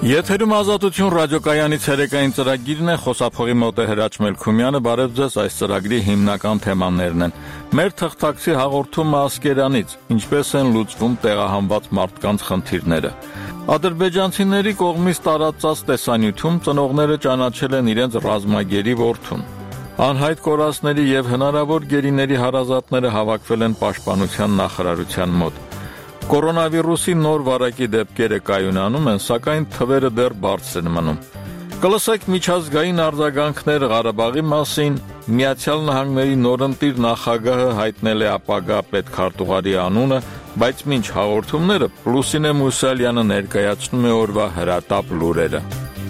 Եթերում Ազատություն ռադիոկայանից հերեկային ծրագիրն է, խոսափողի մոտ է Հրաչ Մելքումյանը, բարև ձեզ, այս ծրագրի հիմնական թեմաներն են։ Մեր թղթակցի հաղորդումը Ասկերանից, ինչպես են լուծվում տեղահանված մարդկանց խնդիրները։ Ադրբեջանցիների կողմից տարածած տեսանյութում ծնողները ճանաչել են իրենց ռազմագերի որդուն։ Անհայտ կորածների եւ հնարավոր գերիների հարազատները հավաքվել են Պաշտպանության նախարարության մոտ։ Կորոնավիրուսի նոր վարակի դեպքերը կայունանում են, սակայն թվերը դեռ բարձր են մնում։ Կլսեք միջազգային արձագանքներ Ղարաբաղի մասին, Միացյալ Նահանգների նորընտիր նախագահը հայտնել է ապագա պետքարտուղարի անունը, բայց մինչ հաղորդումները Լուսինե Մուսալյանը ներկայացնում է օրվա հրատապ լուրերը։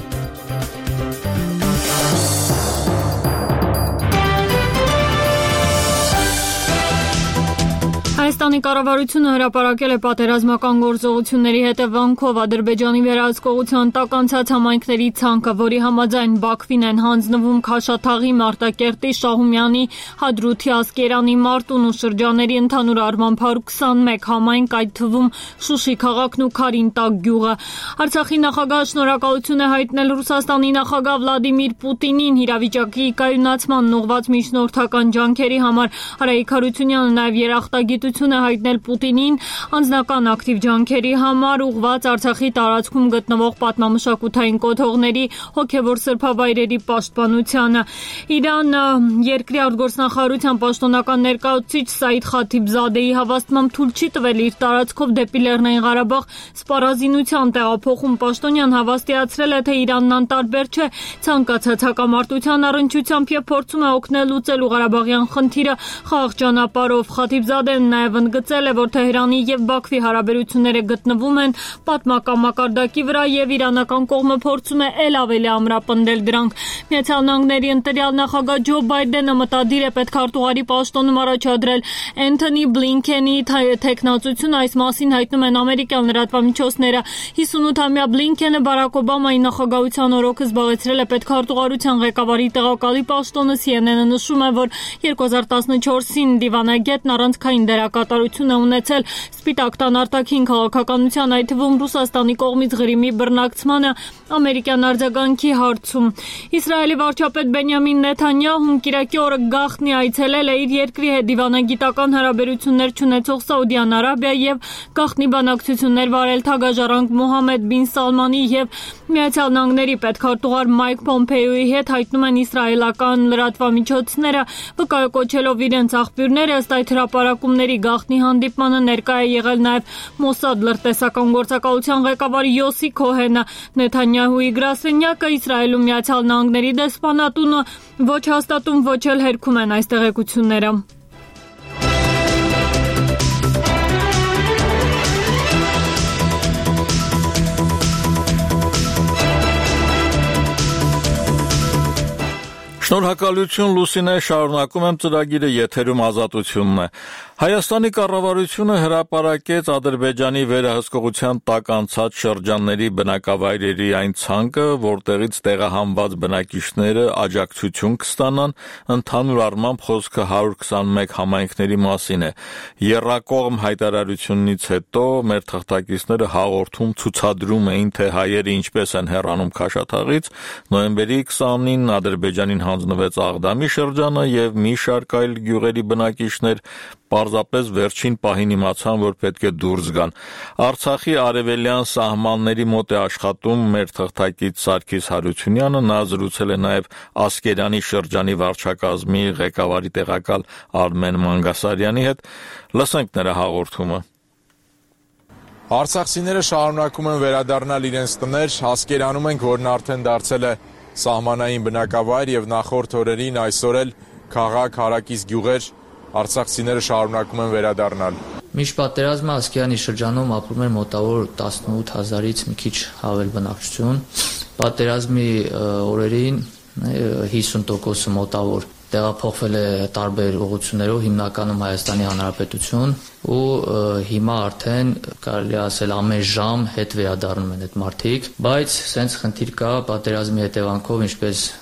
Հայաստանի կառավարությունը հրապարակել է պատերազմական գործողությունների հետևանքով Ադրբեջանի վերահսկողության տակ անցած համայնքների ցանկը, որի համաձայն Բաքվին են հանձնվում Քաշաթաղի, Մարտակերտի, Շահումյանի, Հադրութի, Ասկերանի, Մարտունու շրջանների ընդհանուր առմամբ 121 համայնք, այդ թվում Շուշի քաղաքն ու Քարինտակ գյուղը։ Արցախի նախագահը շնորհակալություն է հայտնել Ռուսաստանի նախագահ Վլադիմիր Պուտինին իրավիճակի կայունացման ուղղված միջնորդական ջանքերի համար։ Արայիկ Հարությունյանը նաև երախտագիտություն է հայտնել Պուտինին անձնական ակտիվ ջանքերի համար ուղղված Արցախի տարածքում գտնվող պատմամշակութային կոթողների հոգևոր սրբավայրերի պաշտպանությանը։ Իրան երկրի արտգործնախարարության պաշտոնական ներկայացուցիչ Սաիդ Խաթիբզադեի հավաստմամբ թույլ չի տվել իր տարածքով դեպի Լեռնային Ղարաբաղ սպառազինության տեղափոխում։ Պաշտոնյան հավաստիացրել է, թե Իրանն անտարբեր չէ ցանկացած հակամարտության առնչությամբ եւ փորձում է օգնել լուծելու Ղարաբաղյան խնդիրը խաղաղ ճանապարհով։ Խաթիբզադեն նաև ընդգծել է, որ Թեհրանի եւ Բաքվի հարաբերությունները գտնվում են պատմական մակարդակի վրա եւ իրանական կողմը փորձում է ել ավելի ամրապնդել դրանք։ Միացյալ Նահանգների ընտրյալ նախագահ Ջո Բայդենը մտադիր է պետքարտուղարի պաշտոնում առաջադրել Էնթոնի Բլինքենի թեկնածությունը, այս մասին հայտնում են ամերիկյան լրատվամիջոցները։ 58-ամյա Բլինքենը Բարակ Օբամայի նախագահության օրոք զբաղեցրել է պետքարտուղարության ղեկավարի տեղակալի պաշտոնը։ CNN-ը նշում է, որ 2014-ին դիվանագետն առանցքային դերակատարություն է ունեցել Սպիտակ տան արտաքին քաղաքականության, այդ թվում Ռուսաստանի կողմից Ղրիմի բռնակցմանը ամերիկյան արձագանքի հարցում։ Իսրայելի վարչապետ Բենյամին Նեթանյահուն կիրակի օրը գաղտնի այցելել է իր երկրի հետ դիվանագիտական հարաբերություններ չունեցող Սաուդյան Արաբիա եւ գաղտնի բանակցություններ վարել թագաժառանգ Մոհամմեդ բին Սալմանի եւ Միացյալ Նահանգների պետքարտուղար Մայք Պոմպեոյի հետ, հայտնում են իսրայելական լրատվամիջոցները, վկայակոչելով իրենց աղբյուրները։ Ըստ այդ հրապարակումների գաղտնի հանդիպմանը ներկա է եղել նաև Մոսադ լրտեսական գործակալության ղեկավար Յոսի Քոհենը։ Նեթանյահուի գրասենյակը Իսրայելում Միացյալ Նահանգների դեսպանատունը ոչ հաստատում, ոչ էլ հերքում են այս տեղեկությունները։ Շնորհակալություն Լուսինե, շարունակում եմ ծրագիրը, եթերում Ազատությունն է։ Հայաստանի կառավարությունը հրապարակեց Ադրբեջանի վերահսկողության տակ անցած շրջանների բնակավայրերի այն ցանկը, որտեղից տեղահանված բնակիչները աջակցություն կստանան, ընդհանուր առմամբ խոսքը 121 համայնքների մասին է։ Եռակողմ հայտարարությունից հետո մեր թղթակիցները հաղորդում ցուցադրում էին, թե հայերը ինչպես են հեռանում Քաշաթաղից, նոյեմբերի 20-ին Ադրբեջանին հանձնվեց Աղդամի շրջանը եւ մի շարք այլ գյուղերի բնակիչներ պարզապես վերջին պահին իմացան, որ պետք է դուրս գան։ Արցախի արևելյան սահմանների մոտ է աշխատում մեր թղթակից Սարգիս Հարությունյանը, նա զրուցել է նաև Ասկերանի շրջանի վարչակազմի ղեկավարի տեղակալ Արմեն Մանգասարյանի հետ։ Լսենք նրա հաղորդումը։ Արցախցիները շարունակում են վերադառնալ իրենց տներ, Ասկերանում ենք, որն արդեն դարձել է սահմանային բնակավայր եւ նախորդ օրերին այսօր էլ քաղաք, հարակից գյուղեր արցախցիները շարունակում են վերադառնալ։ Մինչ պատերազմը Ասկերանի շրջանում ապրում էր մոտավոր 18000-ից մի քիչ ավել բնակչություն։ Պատերազմի օրերին 50% մոտավոր տեղափոխվել է տարբեր ուղղություններով, հիմնականում Հայաստանի Հանրապետություն, ու հիմա արդեն կարելի ասել ամեն ժամ հետ վերադառնում են այդ մարդիկ, բայց սենց խնդիր կա պատերազմի հետևանքով, ինչպես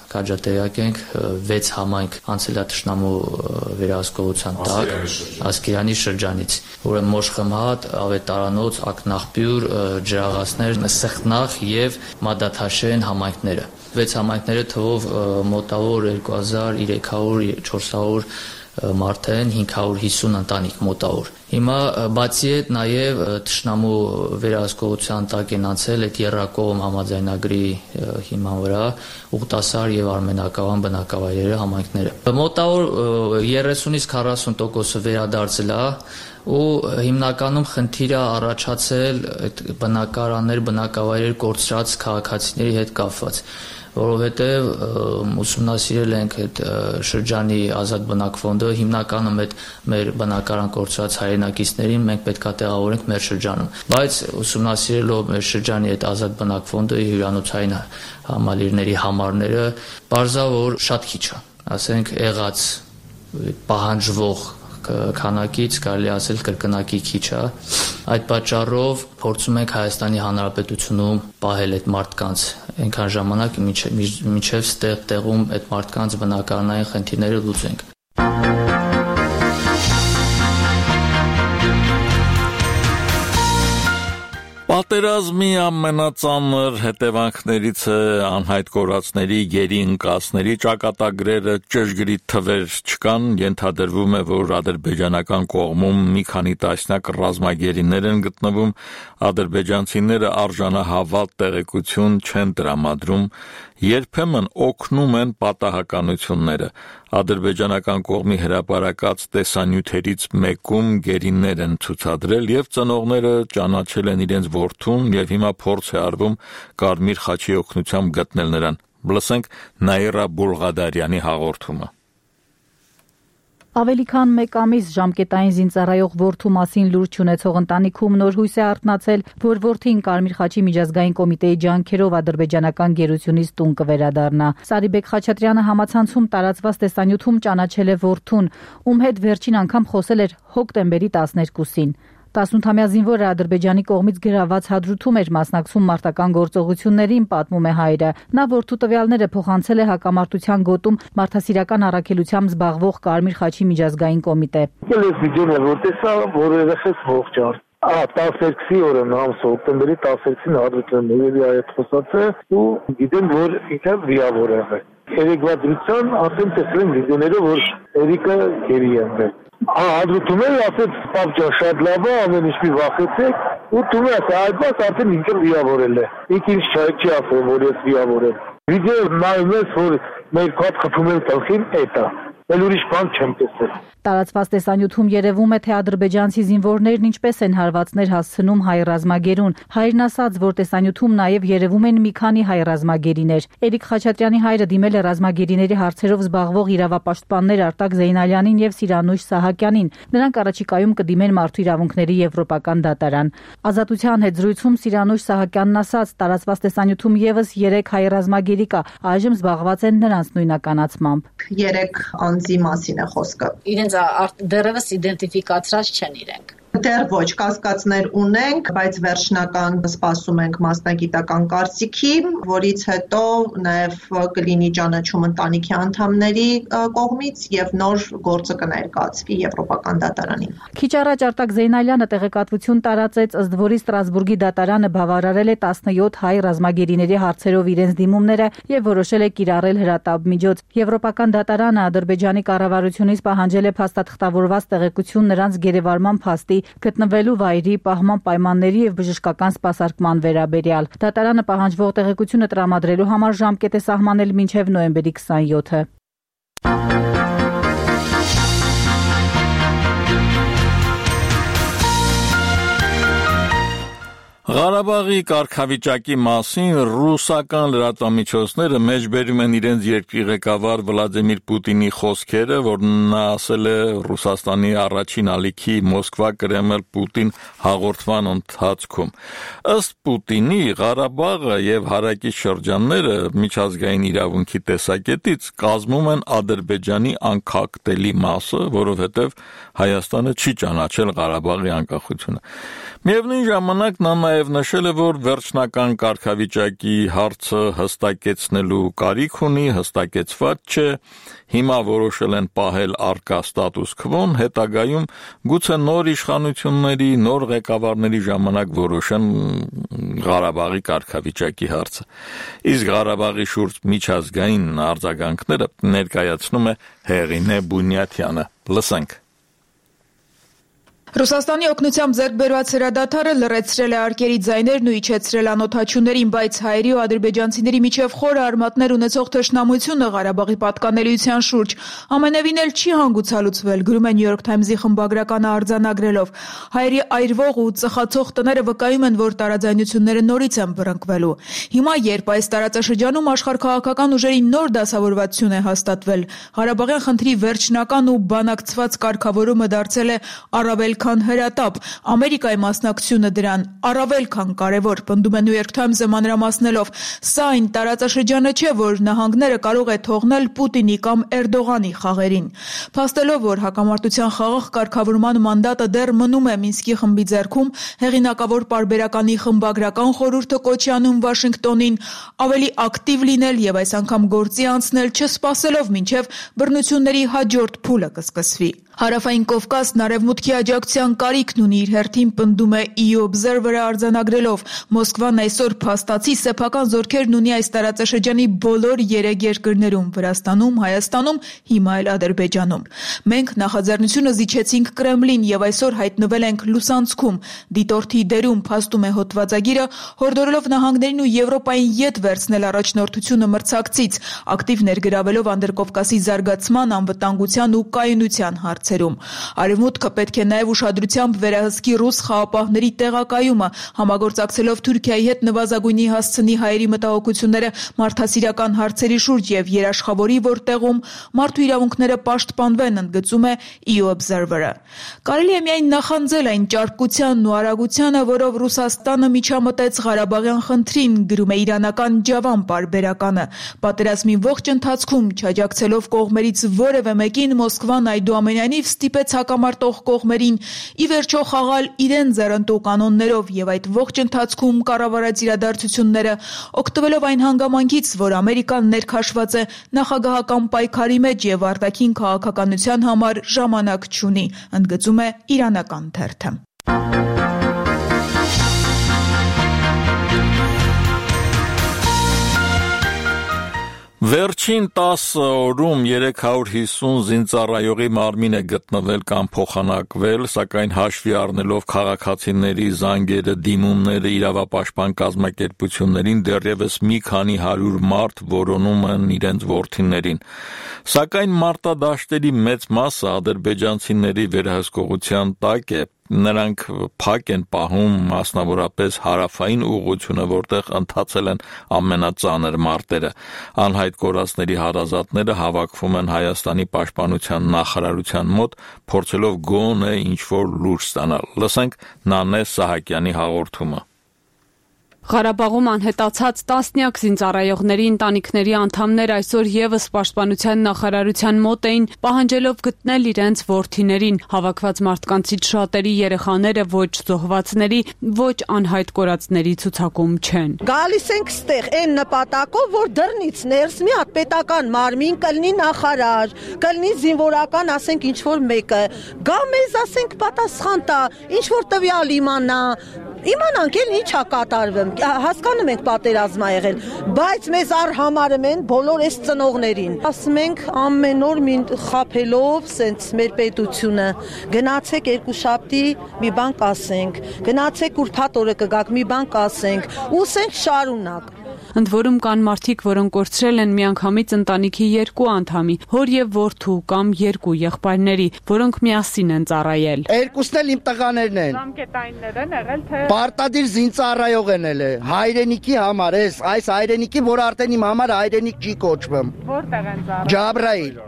քաջատեղյակ ենք 6 համայնք անցել է թշնամու վերահսկողության տակ Ասկերանի շրջանից, ուրեմն Մոշխմհատ, Ավետարանոց, Ակնաղբյուր, Ջրաղացներ, Սխտնախ եւ Մադաթաշեն համայնքները։ 6 համայնքները թվով մոտավոր 2300-400 մարդ են, 550 ընտանիք մոտավոր։ Հիմա բացի այդ նաև թշնամու վերահսկողության տակ են անցել այդ Եռակողմ համաձայնագրի հիման վրա Ուղտասար եւ Արմենակավան բնակավայրերը համայնքները։ Մոտավոր 30-ից 40% վերադարձել է ու հիմնականում խնդիրը առաջացել այդ բնակարաններ, բնակավայրեր կորցրած քաղաքացիների հետ կապված, որովհետև ուսումնասիրել ենք այդ շրջանի ազատ բնակ ֆոնդը, հիմնականում այդ մեր բնակարան կորցրած հայրենակիցներին մենք պետք է տեղավորենք մեր շրջանում, բայց ուսումնասիրելով մեր շրջանի այդ ազատ բնակ ֆոնդը հյուրանոցային համալիրների համարները պարզա որ շատ քիչ է, ասենք եղած պահանջվող քանակից կարելի ասել կրկնակի քիչ է։ Այդ պատճառով փորձում ենք Հայաստանի Հանրապետությունում պահել այդ մարդկանց այնքան ժամանակ, մինչև տեղում այդ մարդկանց բնակարանային խնդիրները լուծենք։ Պատերազմի ամենածանր հետևանքներից է անհայտ կորածների, գերի ընկածների ճակատագրերը, ճշգրիտ թվեր չկան, ենթադրվում է, որ ադրբեջանական կողմում մի քանի տասնյակ ռազմագերիներ են գտնվում, ադրբեջանցիները արժանահավատ տեղեկություն չեն տրամադրում, երբեմն օգնում են պատահականությունները։ Ադրբեջանական կողմի հրապարակած տեսանյութերից մեկում գերիներ են ցուցադրել եւ ծնողները ճանաչել են իրենց որդուն եւ հիմա փորձ է արվում Կարմիր խաչի օգնությամբ գտնել նրան։ Լսենք Նաիրա Բուլղադարյանի հաղորդումը։ Ավելի քան 1 ամիս ժամկետային զինծառայող որդու մասին լուրջ ունեցող ընտանիքում նոր հույս է արթնացել, որ որդին Կարմիր խաչի միջազգային կոմիտեի ջանքերով ադրբեջանական գերությունից տուն կվերադառնա։ Սարիբեկ Խաչատրյանը համացանցում տարածված տեսանյութում ճանաչել է որդուն, ում հետ վերջին անգամ խոսել էր հոկտեմբերի 12-ին։ 18-ամյա զինվորը Ադրբեջանի կողմից գրաված հադրութում էր մասնակցում մարտական գործողություններին, պատմում է հայրը։ Նա որդու տվյալները փոխանցել է հակամարտության գոտում մարդասիրական առաքելությամբ զբաղվող Կարմիր խաչի միջազգային կոմիտե։ Տասերքսի օրը նամս հոկտեմբերի 12-ին հադրութում երևի այդ խոսացը ու գիտեմ, որ ինքը վիավոր է։ Երեկվա դրության ասեմ տեսել եմ վիդեոները, որ Էրիկը գերի է։ Հադրութում է ասեց պապջան շատ լավ է, ամեն ինչ մի վախեցեք ու դու ես այդպես արդեն ինքը վիավորել է։ Ինքը ինչ չի ասել, որ ես վիավոր եմ։ Վիդեո նայում ես, որ մեր կապ խփում են տալքին էտա։ Էլ ուրիշ բան չեմ տեսել։ Տարածված տեսանյութում երևում է, թե ադրբեջանցի զինվորներն ինչպես են հարվածներ հասցնում հայ ռազմագերուն։ Հայրն ասաց, որ տեսանյութում նաև երևում են մի քանի հայ ռազմագերիներ։ Էրիկ Խաչատրյանի հայրը դիմել է ռազմագերիների հարցերով զբաղվող իրավապաշտպաններ Արտակ Զեյնալյանին եւ Սիրանույշ Սահակյանին։ Նրանք առաջիկայում կդիմեն Մարդու իրավունքների Եվրոպական դատարան։ Ազատության հետ զրույցում Սիրանույշ Սահակյանն ասաց, տարածված տեսանյութում եւս 3 հայ ռազմագերի կա, այժմ զբաղված են նրանց նույնականացմամբ։ 3 անձի մասին է խոսքը։ Իրենց դեռևս իդենտիֆիկացրած չեն իրենք։ Դեռ ոչ, կասկածներ ունենք, բայց վերջնական սպասում ենք մասնագիտական կարծիքի, որից հետո նաև կլինի ճանաչում ընտանիքի անդամների կողմից եւ նոր գործը կներկայացվի Եվրոպական դատարանին։ Քիչ առաջ Արտակ Զեյնալյանը տեղեկատվություն տարածեց, ըստ որի Ստրասբուրգի դատարանը բավարարել է 17 հայ ռազմագերիների հարցերով իրենց դիմումները եւ որոշել է կիրառել հրատապ միջոց։ Եվրոպական դատարանը Ադրբեջանի կառավարությունից պահանջել է փաստաթղթավորված տեղեկություն նրանց գերեվարման փաստի, գտնվելու վայրի, պահման պայմանների եւ բժշկական սպասարկման վերաբերյալ։ Դատարանը պահանջվող տեղեկությունը տրամադրելու համար ժամկետ է սահմանել մինչեւ նոյեմբերի 27-ը։ Ղարաբաղի կարգավիճակի մասին ռուսական լրատվամիջոցները մեջբերում են իրենց երկրի ղեկավար Վլադիմիր Պուտինի խոսքերը, որ նա ասել է Ռուսաստանի առաջին ալիքի Մոսկվա-Կրեմլ Պուտին հաղորդման ընթացքում։ Ըստ Պուտինի Ղարաբաղը եւ հարակից շրջանները միջազգային իրավունքի տեսակետից կազմում են Ադրբեջանի անկախտելի մասը, որովհետեւ Հայաստանը չի ճանաչել Ղարաբաղի անկախությունը։ Միևնույն ժամանակ նա նաև նշել է, որ վերջնական կարգավիճակի հարցը հստակեցնելու կարիք ունի, հստակեցված չէ, հիմա որոշել են պահել առկա ստատուս քվոն, հետագայում գուցե նոր իշխանությունների, նոր ղեկավարների ժամանակ որոշեն Ղարաբաղի կարգավիճակի հարցը։ Իսկ Ղարաբաղի շուրջ միջազգային արձագանքները ներկայացնում է Հեղինե Բունյաթյանը։ Լսենք։ Ռուսաստանի օգնությամբ ձեռք բերված հրադադարը լռեցրել է արկերի ձայներն ու իջեցրել անօթաչուներին, բայց հայերի ու ադրբեջանցիների միջև խորը արմատներ ունեցող թշնամությունը Ղարաբաղի պատկանելիության շուրջ ամենևին էլ չի հանգուցալուծվել, գրում է New York Times-ի խմբագրականը արձանագրելով։ Հայերի այրվող ու ծխացող տները վկայում են, որ տարաձայնությունները նորից են բռնկվելու։ Հիմա, երբ այս տարածաշրջանում աշխարհքաղաքական ուժերի նոր դասավորվածություն է հաստատվել, Ղարաբաղյան խնդրի վերջնական ու բանակցված կարգավորումը դարձել է առավել քան հրատապ, Ամերիկայի մասնակցությունը դրան առավել քան կարևոր, պնդում է New York Times-ը մանրամասնելով։ Սա այն տարածաշրջանը չէ, որ նահանգները կարող է թողնել Պուտինի կամ Էրդողանի խաղերին։ Փաստելով, որ հակամարտության խաղաղ կարգավորման մանդատը դեռ մնում է Մինսկի խմբի ձեռքում, հեղինակավոր պարբերականի խմբագրական խորհուրդը կոչ է անում Վաշինգտոնին ավելի ակտիվ լինել եւ այս անգամ գործի անցնել, չսպասելով մինչեւ բռնությունների հաջորդ փուլը կսկսվի։ Հարավային Կովկասն արևմուտքի աջակցության կարիքն ունի, իր հերթին պնդում է EU Observer-ը արձանագրելով։ Մոսկվան այսօր փաստացի սեփական զորքերն ունի այս տարածաշրջանի բոլոր 3 երկրներում՝ Վրաստանում, Հայաստանում, հիմա էլ Ադրբեջանում։ Մենք նախաձեռնությունը զիջեցինք Կրեմլին եւ այսօր հայտնվել ենք լուսանցքում։ Դիտորդի դերում, փաստում է հոդվածագիրը, հորդորելով նահանգներին ու Եվրոպային յետ վերցնել առաջնորդությունը մրցակցից, ակտիվ ներգրավելով Անդրկովկասի զարգացման, անվտանգության ու կայունության հարցերում։ Արևմուտքը պետք է նաև ուշադրությամբ վերահսկի ռուս խաղապահների տեղակայումը, համագործակցելով Թուրքիայի հետ նվազագույնի հասցնի հայերի մտահոգությունները մարդասիրական հարցերի շուրջ եւ երաշխավորի, որտեղում մարդու իրավունքները պաշտպանվեն, ընդգծում է EU Observer-ը։ Կարելի է միայն նախանձել այն ճարպկությանն ու արագությանը, որով Ռուսաստանը միջամտեց Ղարաբաղյան խնդրին, գրում է իրանական Ջավան պարբերականը։ Պատերազմի ողջ ընթացքում չաջակցելով կողմերից որևէ մեկին, Մոսկվան այդուամենայնիվ ստիպեց հակամարտող կողմերին ի վերջո խաղալ իրեն ձեռնտու կանոններով եւ այդ ողջ ընթացքում կառավարած իրադարձությունները օգտվելով այն հանգամանքից, որ Ամերիկան ներքաշված է նախագահական պայքարի մեջ եւ արտաքին քաղաքականության համար ժամանակ չունի, ընդգծում է իրանական թերթը։ Վերջին 10 օրում 350 զինծառայողի մարմին է գտնվել կամ փոխանակվել, սակայն հաշվի առնելով քաղաքացիների զանգերը, դիմումները իրավապաշտպան կազմակերպություններին դեռևս մի քանի 100 մարդ որոնում են իրենց որդիներին։ Սակայն մարտադաշտերի մեծ մասը ադրբեջանցիների վերահսկողության տակ է։ Նրանք փակ են պահում մասնավորապես հարավային ուղղությունը, որտեղ ընթացել են ամենածանր մարտերը։ Անհայտ կորածների հարազատները հավաքվում են Հայաստանի պաշտպանության նախարարության մոտ, փորձելով գոնե ինչ-որ լուր ստանալ։ Լսենք Նանե Սահակյանի հաղորդումը։ Ղարաբաղում անհետացած տասնյակ զինծառայողների ընտանիքների անդամներ այսօր եւս պաշտպանության նախարարության մոտ էին, պահանջելով գտնել իրենց որդիներին։ Հավաքված մարդկանցից շատերի երեխաները ոչ զոհվածների, ոչ անհայտ կորածների ցուցակում չեն։ Գալիս ենք ստեղ այն նպատակով, որ դռնից ներս մի հատ պետական մարմին կլինի նախարար, կլինի զինվորական, ասենք ինչ որ մեկը, գա մեզ ասենք պատասխան տա, ինչ որ տվյալ իմանա, իմանանք էլ ինչ է կատարվում, հասկանում ենք պատերազմ ա եղել, բայց մեզ արհամարում են բոլոր այս ծնողներին։ Ասում ենք ամեն օր մին խափելով սենց մեր պետությունը, գնացեք երկուշաբթի մի բան կասենք, գնացեք ուրբաթ օրը կգաք մի բան կասենք, ուսենք շարունակ։ Ընդ որում կան մարդիկ, որոնք կորցրել են միանգամից ընտանիքի 2 անդամի, հոր եւ որդու կամ 2 եղբայրների, որոնք միասին են ծառայել։ Երկուսն էլ իմ տղաներն են։ Ժամկետայիններ են եղել, թե պարտադիր զինծառայող են ել։ Հայրենիքի համար, այս հայրենիքի, որ արդեն իմ համար հայրենիք չի կոչվում։ որտեղ են ծառայել։ Ջաբրայիլ։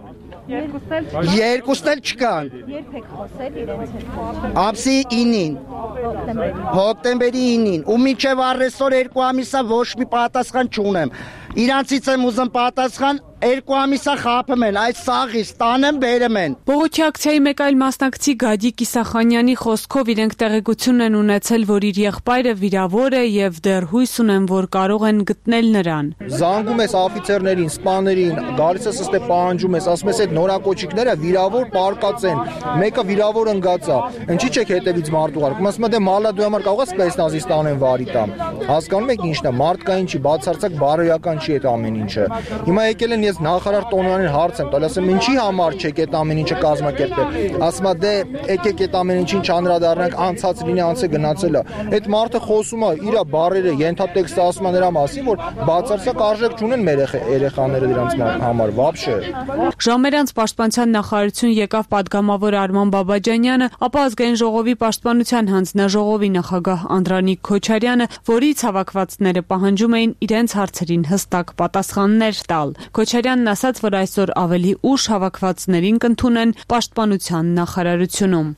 Երկուսն էլ չկան։ Երբ եք խոսել իրենց հետ։ Ամսի 9-ին։ Հոկտեմբերի 9-ին։ Ու մինչև առեսօր 2 ամիսա ոչ մի պատասխան չունեմ։ Իրանցից եմ ուզում պատասխան, 2 ամիսա խափում են, այդ սաղից տանեմ բերեմ են։ Բողոքի ակցիայի մեկ այլ մասնակցի Գադիկ Իսախանյանի խոսքով իրենք տեղեկություն են ունեցել, որ իր եղբայրը վիրավոր է եւ դեռ հույս ունեն, որ կարող են գտնել նրան։ Զանգում ես օֆիցերներին, սպաներին, գալիս ես ըստե պահանջում ես, ասում ես այդ նորակոչիկները վիրավոր պարկած են, մեկը վիրավոր ընկած է, ինչի՞ չեք հետևից մարդու արկում, ասում եմ դե մալա դու համար կարող ես սպեսնազից տանեն վարի տամ։ Հասկանում եք ինչն է, մարդկային չի, բացարձակ բարոյական չի այդ ամեն ինչը։ Հիմա եկել են ես նախարար Տոնյանին հարց եմ տալ, ասում ինչի համար չեք այդ ամեն ինչը կազմակերպել։ Ասում է դե եկեք այդ ամեն ինչին չանդրադառնանք, անցած լինի, անց է գնացել է։ Այդ մարդը խոսում է իր բարերը, ենթատեքստը ասում է նրա մասին, որ բացարձակ արժեք չունեն մեր երեխաները դրանց համար, վաբշե։ Ժամերից պաշտպանության նախարարություն եկավ падգամավոր Արման Բաբաջանյանը, ապա ազգային ժողովի պաշտպանության հանձնաժողովի նախագահ Անդրանիկ Քոչարյանը, որից հավաքվածները պահանջում էին իրենց հարցերին հստակ պատասխաններ տալ։ Քոչարյանն ասաց, որ այսօր ավելի ուշ հավաքվածներին կընդունեն պաշտպանության նախարարությունում։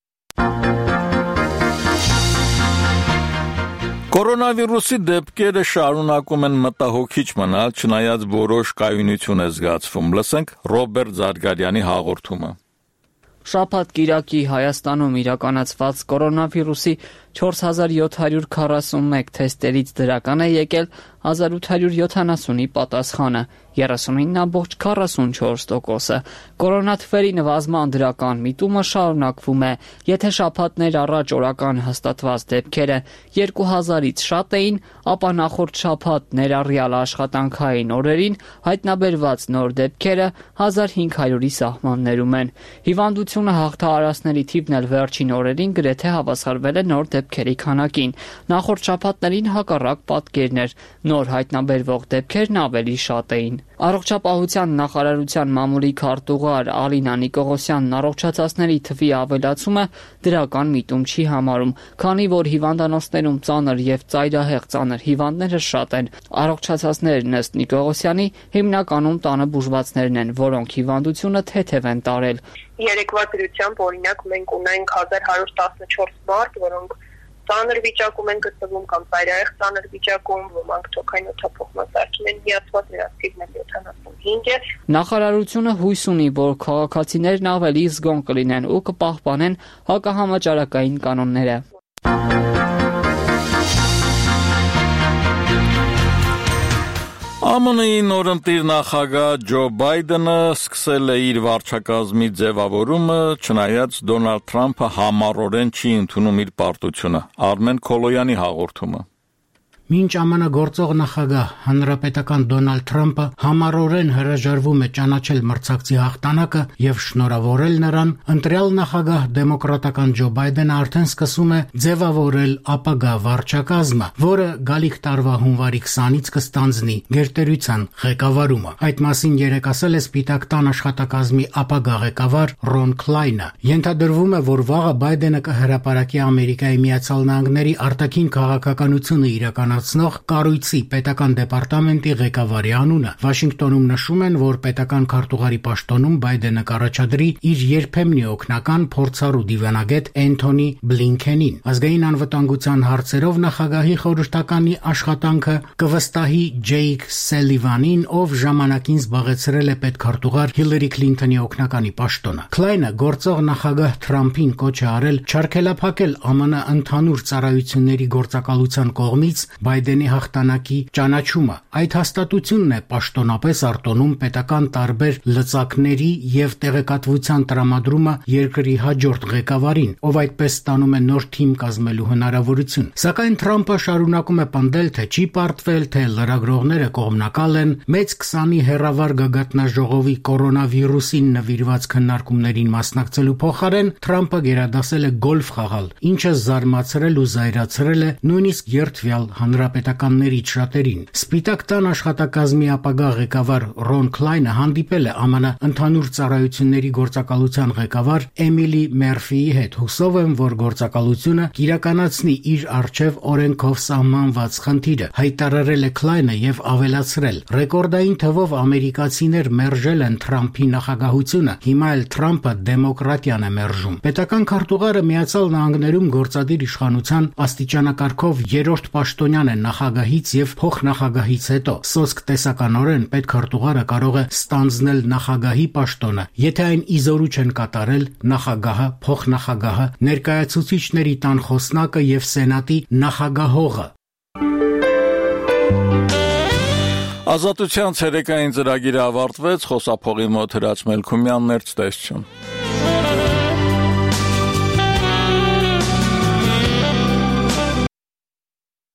Կորոնավիրուսի դեպքերը շարունակում են մտահոգիչ մնալ, չնայած որոշ կայունություն է զգացվում։ Լսենք Ռոբերտ Զարգարյանի հաղորդումը։ Շաբաթ կիրակի Հայաստանում իրականացված կորոնավիրուսի 4741 թեստերից դրական է եկել 1870-ի պատասխանը, 39.44%-ը։ Կորոնաթվերի նվազման դրական միտումը շարունակվում է, եթե շաբաթներ առաջ օրական հաստատված դեպքերը 2000-ից շատ էին, ապա նախորդ շաբաթ ներառյալ աշխատանքային օրերին հայտնաբերված նոր դեպքերը 1500-ի սահմաններում են։ Հիվանդությունը հաղթահարածների թիվն էլ վերջին օրերին գրեթե հավասարվել է նոր դեպքերի քանակին։ Նախորդ շաբաթներին հակառակ պատկերն էր, նոր հայտնաբերվող դեպքերն ավելի շատ էին։ Առողջապահության նախարարության մամուլի քարտուղար Ալինա Նիկողոսյանն առողջացածների թվի ավելացումը դրական միտում չի համարում, քանի որ հիվանդանոցներում ծանր եւ ծայրահեղ ծանր հիվանդները շատ են։ Առողջացածներն ըստ Նիկողոսյանի հիմնականում տանը բուժվածներն են, որոնք հիվանդությունը թեթև են տարել։ Երեկվա դրությամբ օրինակ մենք ունենք 1114 մարդ, որոնք ծանր վիճակում են գտնվում կամ ծայրահեղ ծանր վիճակում, ոմանք թոքային օդափոխմասարքին են միացված, նրանց թիվն է 75 է։ Նախարարությունը հույս ունի, որ քաղաքացիներն ավելի զգոն կլինեն ու կպահպանեն հակահամաճարակային կանոնները։ ԱՄՆ-ի նորընտիր նախագահ Ջո Բայդենը սկսել է իր վարչակազմի ձևավորումը, չնայած Դոնալդ Թրամփը համառորեն չի ընդունում իր պարտությունը։ Արմեն Քոլոյանի հաղորդումը։ Մինչ ԱՄՆ գործող նախագահ հանրապետական Դոնալդ Թրամփը համառորեն հրաժարվում է ճանաչել մրցակցի հաղթանակը եւ շնորհավորել նրան, ընտրյալ նախագահ դեմոկրատական Ջո Բայդենը արդեն սկսում է ձևավորել ապագա վարչակազմը, որը գալիք տարվա հունվարի 20-ից կստանձնի գերտերության ղեկավարումը։ Այդ մասին երեկ ասել է Սպիտակ տան աշխատակազմի ապագա ղեկավար Ռոն Քլայնը։ Ենթադրվում է, որ վաղը Բայդենը կհրապարակի Ամերիկայի Միացյալ Նահանգների արտաքին քաղաքականությունը իրականացնող կառույցի պետական դեպարտամենտի ղեկավարի անունը։ Վաշինգտոնում նշում են, որ պետական քարտուղարի պաշտոնում Բայդենը կառաջադրի իր երբեմնի օգնական փորձառու դիվանագետ Էնթոնի Բլինքենին։ Ազգային անվտանգության հարցերով նախագահի խորհրդականի աշխատանքը կվստահի Ջեյք Սելիվանին, ով ժամանակին զբաղեցրել է պետքարտուղար Հիլարի Քլինթոնի օգնականի պաշտոնը։ Քլայնը գործող նախագահ Թրամփին կոչ է արել չարգելափակել ԱՄՆ ընդհանուր ծառայությունների գործակալության կողմից Բայդենի հաղթանակի ճանաչումը։ Այդ հաստատությունն է պաշտոնապես արտոնում պետական տարբեր լծակների եւ տեղեկատվության տրամադրումը երկրի հաջորդ ղեկավարին, ով այդպես ստանում է նոր թիմ կազմելու հնարավորություն։ Սակայն Թրամփը շարունակում է պնդել, թե չի պարտվել, թե լրագրողները կողմնակալ են, մեծ 20-ի հեռավար գագաթնաժողովի կորոնավիրուսին նվիրված քննարկումներին մասնակցելու փոխարեն Թրամփը գերադասել է գոլֆ խաղալ, ինչը զարմացրել ու զայրացրել է նույնիսկ երդվյալ հանրապետականներից շատերին։ Սպիտակ տան աշխատակազմի ապագա ղեկավար Ռոն Քլայնը հանդիպել է ԱՄՆ ընդհանուր ծառայությունների գործակալության ղեկավար Էմիլի Մերֆիի հետ, հուսով եմ, որ գործակալությունը կիրականացնի իր առջև օրենքով սահմանված խնդիրը, հայտարարել է Քլայնը եւ ավելացրել. ռեկորդային թվով ամերիկացիներ մերժել են Թրամփի նախագահությունը, հիմա էլ Թրամփը դեմոկրատիան է մերժում։ Պետական քարտուղարը Միացյալ Նահանգներում գործադիր իշխանության աստիճանակարգով երրորդ պաշտոնյա Սարգսյանը նախագահից եւ փոխնախագահից հետո սոսկ տեսականորեն պետքարտուղարը կարող է ստանձնել նախագահի պաշտոնը, եթե այն իզորու չեն կատարել նախագահը, փոխնախագահը, ներկայացուցիչների տան խոսնակը եւ սենատի նախագահողը։ Ազատության ցերեկային ծրագիրը ավարտվեց, խոսափողի մոտ Հրաց Մելքումյանն էր, ցտեսություն։